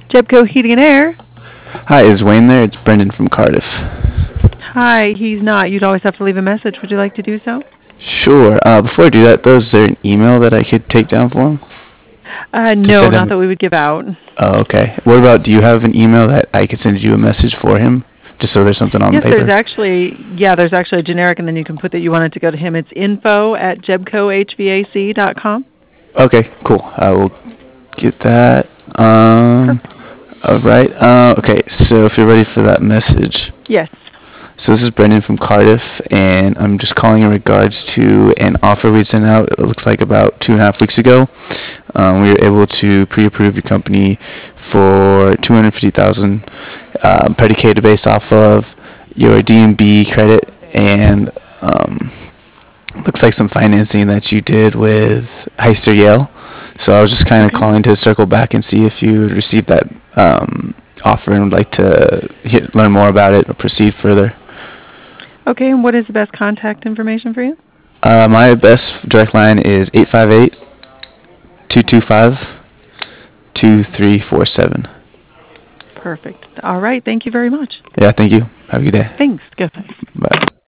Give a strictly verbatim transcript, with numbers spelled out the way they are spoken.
Jebco Heating and Air. Hi, is Wayne there? It's Brendan from Cardiff. Hi, he's not. You'd always have to leave a message. Would you like to do so? Sure. Uh, before I do that, though, is there an email that I could take down for him? Uh, To no, send not him. that we would give out. Oh, okay. What about, do you have an email that I could send you a message for him? Just so there's something on Yes, the paper? there's actually, yeah, there's actually a generic, and then you can put that you want it to go to him. It's info at jebco h v a c dot com. Okay, cool. I will get that. Um, all right. Uh, okay, so if you're ready for that message. Yes. So this is Brendan from Cardiff, and I'm just calling in regards to an offer we sent out, it looks like about two and a half weeks ago. Um, we were able to pre-approve your company for two hundred fifty thousand dollars, um, predicated based off of your D and B credit and um, looks like some financing that you did with Heister Yale. So I was just kind of Okay. calling to circle back and see if you received that um, offer and would like to hear, learn more about it or proceed further. Okay, and what is the best contact information for you? Uh, my best direct line is eight five eight, two two five, two three four seven. Perfect. All right, thank you very much. Yeah, thank you. Have a good day. Thanks. Goodbye. Bye.